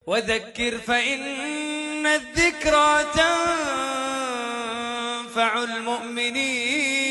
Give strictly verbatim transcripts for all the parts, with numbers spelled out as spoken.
وذكر فإن الذكرى تنفع المؤمنين.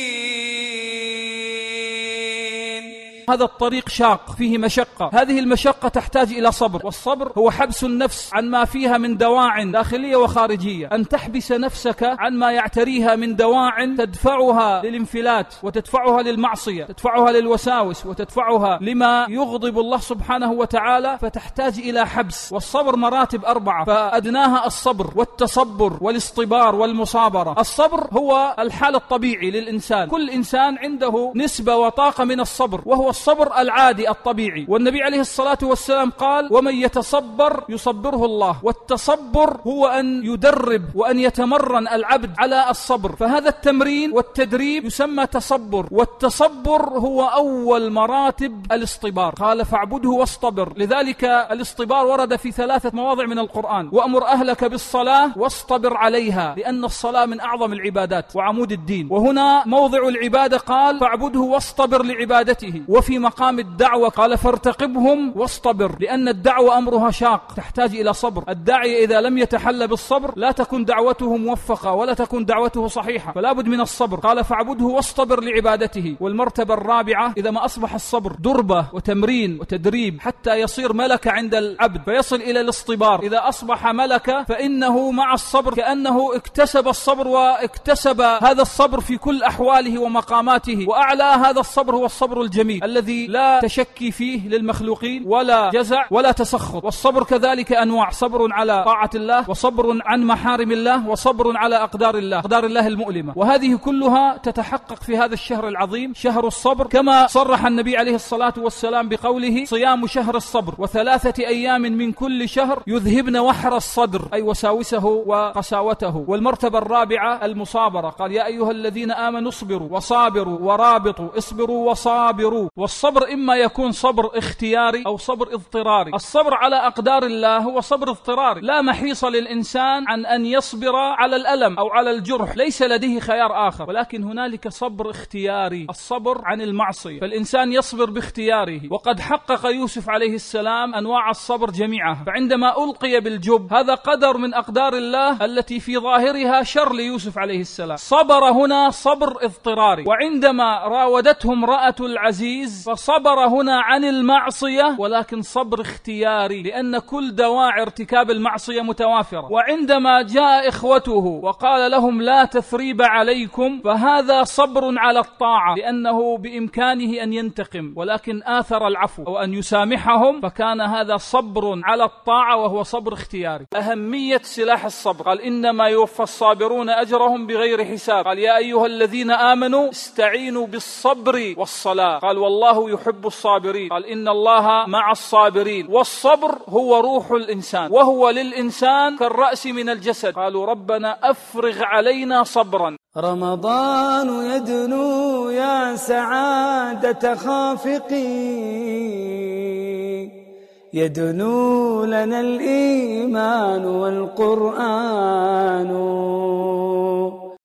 هذا الطريق شاق فيه مشقة، هذه المشقة تحتاج إلى صبر، والصبر هو حبس النفس عن ما فيها من دواع داخلية وخارجية، أن تحبس نفسك عن ما يعتريها من دواع تدفعها للانفلات وتدفعها للمعصية، تدفعها للوساوس وتدفعها لما يغضب الله سبحانه وتعالى، فتحتاج إلى حبس. والصبر مراتب أربعة، فأدناها الصبر والتصبر والاصطبار والمصابرة. الصبر هو الحال الطبيعي للإنسان، كل إنسان عنده نسبة وطاقة من الصبر، وهو الصبر العادي الطبيعي. والنبي عليه الصلاة والسلام قال: ومن يتصبر يصبره الله. والتصبر هو أن يدرب وأن يتمرن العبد على الصبر، فهذا التمرين والتدريب يسمى تصبر. والتصبر هو أول مراتب الاصطبار، قال: فاعبده واصطبر. لذلك الاصطبار ورد في ثلاثة مواضع من القرآن: وأمر أهلك بالصلاة واصطبر عليها، لأن الصلاة من أعظم العبادات وعمود الدين. وهنا موضع العبادة قال: فاعبده واصطبر لعبادته. وفي مقام الدعوة قال: فارتقبهم واصطبر، لأن الدعوة أمرها شاق، تحتاج إلى صبر. الداعي إذا لم يتحلى بالصبر لا تكون دعوته موفقة ولا تكون دعوته صحيحة، فلا بد من الصبر. قال: فاعبده واصطبر لعبادته. والمرتبة الرابعة: إذا ما أصبح الصبر دربة وتمرين وتدريب حتى يصير ملكة عند العبد فيصل إلى الاصطبار، إذا أصبح ملكة فإنه مع الصبر كأنه اكتسب الصبر، واكتسب هذا الصبر في كل أحواله ومقاماته. وأعلى هذا الصبر هو الصبر الجميل الذي لا تشكي فيه للمخلوقين ولا جزع ولا تسخط. والصبر كذلك أنواع: صبر على طاعة الله، وصبر عن محارم الله، وصبر على أقدار الله، أقدار الله المؤلمة. وهذه كلها تتحقق في هذا الشهر العظيم، شهر الصبر، كما صرح النبي عليه الصلاة والسلام بقوله: صيام شهر الصبر وثلاثة أيام من كل شهر يذهبن وحر الصدر، أي وساوسه وقساوته. والمرتبة الرابعة المصابرة، قال: يا أيها الذين آمنوا اصبروا وصابروا ورابطوا، اصبروا وصابروا. والصبر إما يكون صبر اختياري أو صبر اضطراري. الصبر على أقدار الله هو صبر اضطراري، لا محيص للإنسان عن أن يصبر على الألم أو على الجرح، ليس لديه خيار آخر. ولكن هنالك صبر اختياري، الصبر عن المعصية، فالإنسان يصبر باختياره. وقد حقق يوسف عليه السلام أنواع الصبر جميعها، فعندما ألقي بالجب هذا قدر من أقدار الله التي في ظاهرها شر ليوسف عليه السلام، صبر هنا صبر اضطراري. وعندما راودته امرأة العزيز فصبر هنا عن المعصية، ولكن صبر اختياري، لأن كل دواعي ارتكاب المعصية متوافرة. وعندما جاء إخوته وقال لهم: لا تثريب عليكم، فهذا صبر على الطاعة، لأنه بإمكانه أن ينتقم ولكن آثر العفو أو أن يسامحهم، فكان هذا صبر على الطاعة وهو صبر اختياري. أهمية سلاح الصبر، قال: إنما يوفى الصابرون أجرهم بغير حساب. قال: يا أيها الذين آمنوا استعينوا بالصبر والصلاة. قال: والله يحب الصابرين. قال: إن الله مع الصابرين. والصبر هو روح الإنسان، وهو للإنسان كالرأس من الجسد. قالوا: ربنا أفرغ علينا صبرا. رمضان يدنو يا سعادة خافقي، يدنو لنا الإيمان والقرآن.